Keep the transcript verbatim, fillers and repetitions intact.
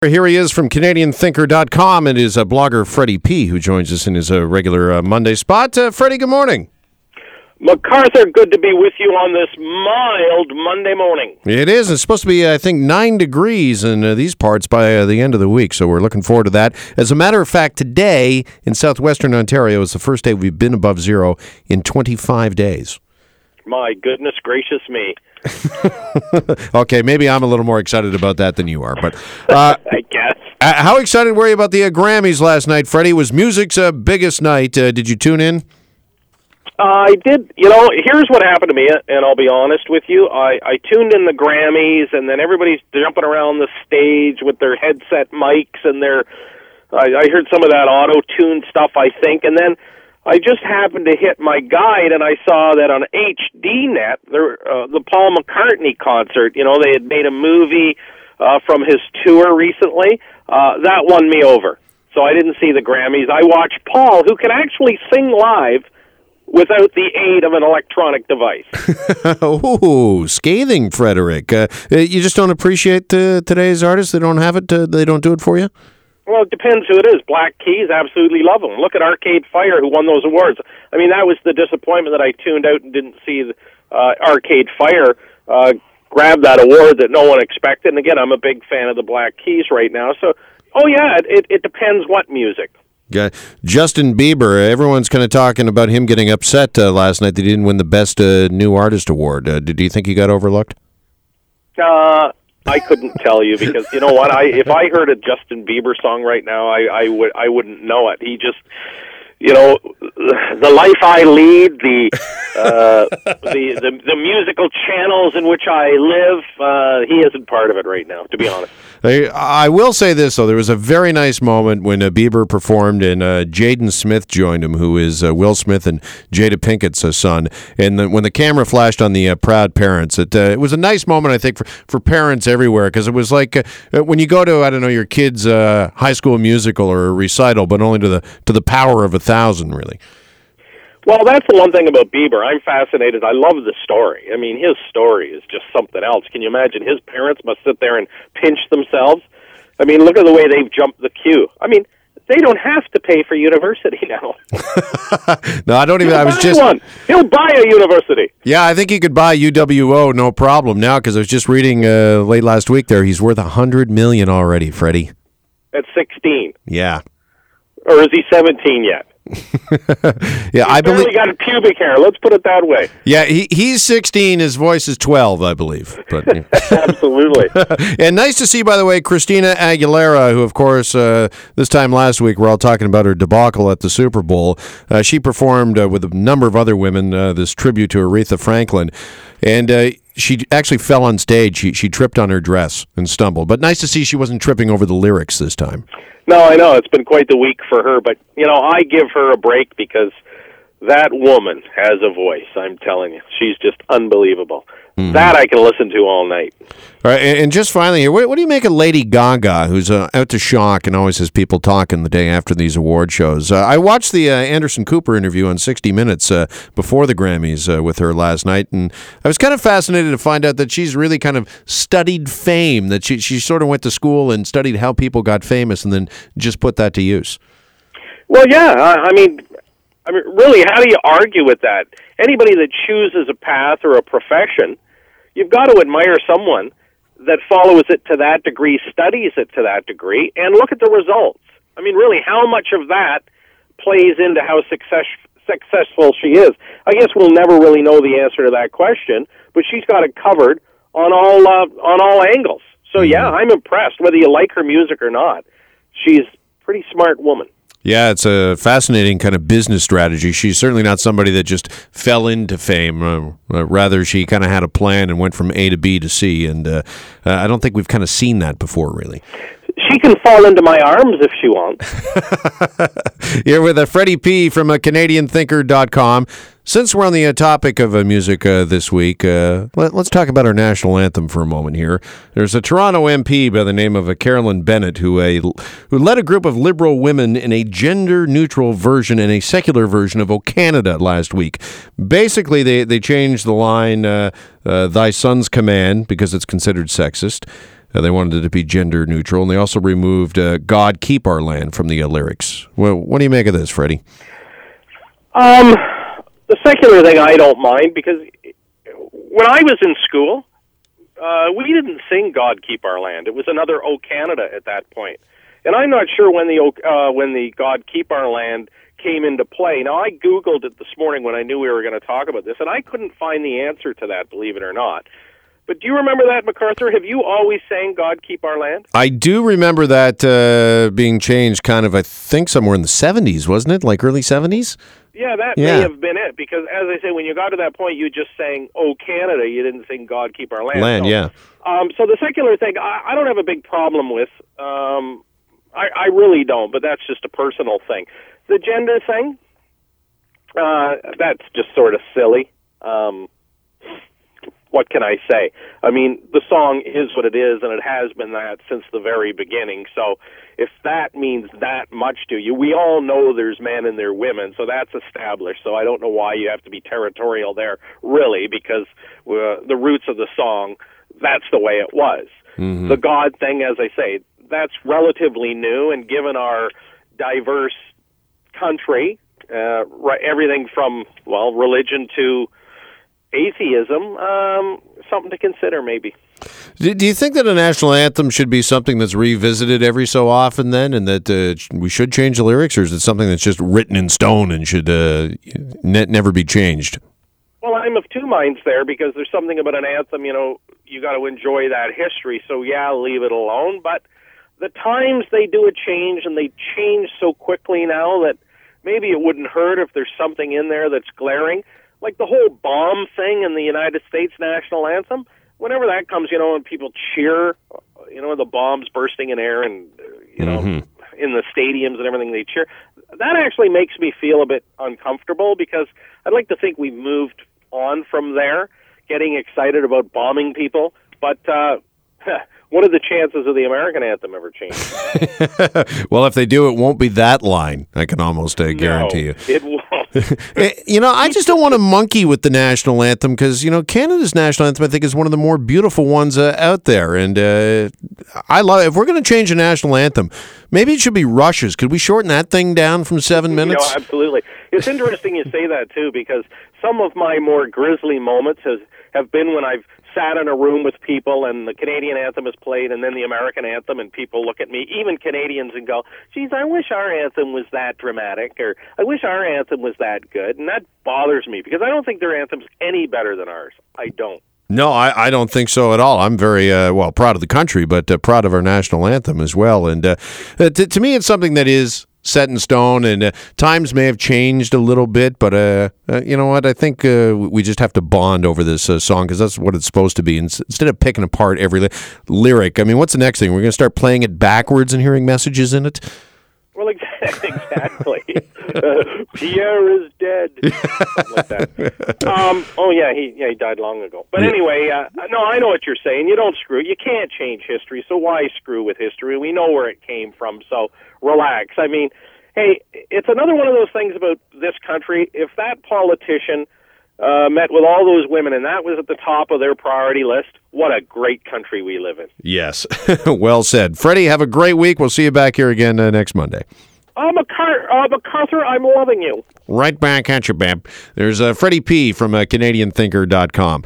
Here he is from Canadian Thinker dot com. It is uh, blogger Freddie P. who joins us in his uh, regular uh, Monday spot. Uh, Freddie, good morning. MacArthur, good to be with you on this mild Monday morning. It is. It's supposed to be, I think, nine degrees in uh, these parts by uh, the end of the week, so we're looking forward to that. As a matter of fact, today in southwestern Ontario is the first day we've been above zero in twenty-five days. My goodness gracious me. Okay, maybe I'm a little more excited about that than you are, but uh, I guess. Uh, how excited were you about the uh, Grammys last night, Freddie? Was music's uh, biggest night. Uh, did you tune in? Uh, I did. You know, here's what happened to me, and I'll be honest with you. I, I tuned in the Grammys, and then everybody's jumping around the stage with their headset mics, and their I, I heard some of that auto-tune stuff, I think, and then I just happened to hit my guide, and I saw that on H D net, there, uh, the Paul McCartney concert, you know, they had made a movie uh, from his tour recently. Uh, that won me over. So I didn't see the Grammys. I watched Paul, who can actually sing live without the aid of an electronic device. Ooh, scathing, Frederick. Uh, you just don't appreciate uh, today's artists? They don't have it? Uh, they don't do it for you? Well, it depends who it is. Black Keys, absolutely love them. Look at Arcade Fire, who won those awards. I mean, that was the disappointment that I tuned out and didn't see uh, Arcade Fire uh, grab that award that no one expected. And again, I'm a big fan of the Black Keys right now. So, oh yeah, it, it depends what music. Yeah. Justin Bieber, everyone's kind of talking about him getting upset uh, last night that he didn't win the Best uh, New Artist Award. Uh, do you think he got overlooked? Uh, I couldn't tell you because, you know what, I if I heard a Justin Bieber song right now, I, I, would, I wouldn't know it. He just, you know, the life I lead, the uh, the, the the musical channels in which I live, uh, he isn't part of it right now, to be honest. I, I will say this, though. There was a very nice moment when uh, Bieber performed and uh, Jaden Smith joined him, who is uh, Will Smith and Jada Pinkett's uh, son. And the, when the camera flashed on the uh, proud parents, it, uh, it was a nice moment, I think, for, for parents everywhere, because it was like uh, when you go to, I don't know, your kid's uh, high school musical or a recital, but only to the to the power of a thousand, really. Well, that's the one thing about Bieber. I'm fascinated. I love the story. I mean, his story is just something else. Can you imagine? His parents must sit there and pinch themselves. I mean, look at the way they've jumped the queue. I mean, they don't have to pay for university now. No, I don't even. He'll I was buy just one. He'll buy a university. Yeah, I think he could buy U W O no problem now, because I was just reading uh, late last week there. He's worth a hundred million already, Freddie. At sixteen. Yeah. Or is he seventeen yet? Yeah, He's I believe. He got a pubic hair. Let's put it that way. Yeah, he he's sixteen. His voice is twelve, I believe. But Absolutely. And nice to see, by the way, Christina Aguilera, who, of course, uh, this time last week we're all talking about her debacle at the Super Bowl. Uh, she performed uh, with a number of other women uh, this tribute to Aretha Franklin, and uh, she actually fell on stage. She she tripped on her dress and stumbled. But nice to see she wasn't tripping over the lyrics this time. No, I know. It's been quite the week for her. But, you know, I give her a break because that woman has a voice, I'm telling you. She's just unbelievable. Mm-hmm. That I can listen to all night. All right, and, and just finally here, what, what do you make of Lady Gaga, who's uh, out to shock and always has people talking the day after these award shows? Uh, I watched the uh, Anderson Cooper interview on sixty minutes uh, before the Grammys uh, with her last night, and I was kind of fascinated to find out that she's really kind of studied fame, that she, she sort of went to school and studied how people got famous and then just put that to use. Well, yeah, I, I mean... I mean, really, how do you argue with that? Anybody that chooses a path or a profession, you've got to admire someone that follows it to that degree, studies it to that degree, and look at the results. I mean, really, how much of that plays into how success, successful she is? I guess we'll never really know the answer to that question, but she's got it covered on all uh, on all angles. So, yeah, I'm impressed, whether you like her music or not. She's a pretty smart woman. Yeah, it's a fascinating kind of business strategy. She's certainly not somebody that just fell into fame. Uh, uh, rather, she kind of had a plan and went from A to B to C, and uh, uh, I don't think we've kind of seen that before, really. She can fall into my arms if she wants. Here with uh, Freddie P. from uh, Canadian Thinker dot com. Since we're on the uh, topic of uh, music uh, this week, uh, let, let's talk about our national anthem for a moment here. There's a Toronto M P by the name of uh, Carolyn Bennett who, uh, who led a group of Liberal women in a gender-neutral version and a secular version of O Canada last week. Basically, they, they changed the line, uh, uh, thy son's command, because it's considered sexist. Uh, they wanted it to be gender neutral, and they also removed uh, God Keep Our Land from the uh, lyrics. Well, what do you make of this, Freddie? Um, the secular thing I don't mind, because when I was in school, uh, we didn't sing God Keep Our Land. It was another O Canada at that point. And I'm not sure when the uh, when the God Keep Our Land came into play. Now, I Googled it this morning when I knew we were going to talk about this, and I couldn't find the answer to that, believe it or not. But do you remember that, MacArthur? Have you always sang God Keep Our Land? I do remember that uh, being changed kind of, I think, somewhere in the seventies, wasn't it? Like early seventies? Yeah, that yeah. may have been it, because, as I say, when you got to that point, you just sang, "Oh, Canada," you didn't sing "God Keep Our Land." Land, so, yeah. Um, so the secular thing, I, I don't have a big problem with. Um, I, I really don't, but that's just a personal thing. The gender thing, uh, that's just sort of silly. Um, what can I say? I mean, the song is what it is, and it has been that since the very beginning. So if that means that much to you, we all know there's men and there are women, so that's established. So I don't know why you have to be territorial there, really, because uh, the roots of the song, that's the way it was. Mm-hmm. The God thing, as I say, that's relatively new, and given our diverse country, uh, right, everything from, well, religion to atheism, um, something to consider maybe. Do, do you think that a national anthem should be something that's revisited every so often then, and that uh, we should change the lyrics, or is it something that's just written in stone and should uh, ne- never be changed? Well, I'm of two minds there, because there's something about an anthem, you know, you got to enjoy that history, so yeah, leave it alone, but the times they do a change, and they change so quickly now that maybe it wouldn't hurt if there's something in there that's glaring. Like the whole bomb thing in the United States national anthem, whenever that comes, you know, and people cheer, you know, the bombs bursting in air and, you know, mm-hmm. in the stadiums and everything, they cheer. That actually makes me feel a bit uncomfortable, because I'd like to think we've moved on from there, getting excited about bombing people. But uh, what are the chances of the American anthem ever changing? Well, if they do, it won't be that line. I can almost uh, guarantee no, you. It won't. You know, I just don't want to monkey with the national anthem, because, you know, Canada's national anthem, I think, is one of the more beautiful ones uh, out there. And uh, I love, if we're going to change a national anthem, maybe it should be Russia's. Could we shorten that thing down from seven minutes? You know, absolutely. It's interesting you say that, too, because some of my more grisly moments has, have been when I've sat in a room with people and the Canadian anthem is played and then the American anthem, and people look at me, even Canadians, and go, geez, I wish our anthem was that dramatic, or I wish our anthem was that good. And that bothers me, because I don't think their anthem's any better than ours. I don't. No, I, I don't think so at all. I'm very, uh, well, proud of the country, but uh, proud of our national anthem as well. And uh, to, to me, it's something that is set in stone, and uh, times may have changed a little bit, but uh, uh, you know what? I think uh, we just have to bond over this uh, song, because that's what it's supposed to be. And instead of picking apart every li- lyric, I mean, what's the next thing? We're going to start playing it backwards and hearing messages in it? Well, exactly. uh, Pierre is dead. Something like that. Um, oh, yeah, he yeah he died long ago. But anyway, uh, no, I know what you're saying. You don't screw. You can't change history, so why screw with history? We know where it came from, so relax. I mean, hey, it's another one of those things about this country. If that politician uh, met with all those women, and that was at the top of their priority list, what a great country we live in. Yes. Well said. Freddie, have a great week. We'll see you back here again uh, next Monday. Uh, MacArthur, uh, MacArthur, I'm loving you. Right back at you, Bab. There's uh, Freddie P. from uh, Canadian Thinker dot com.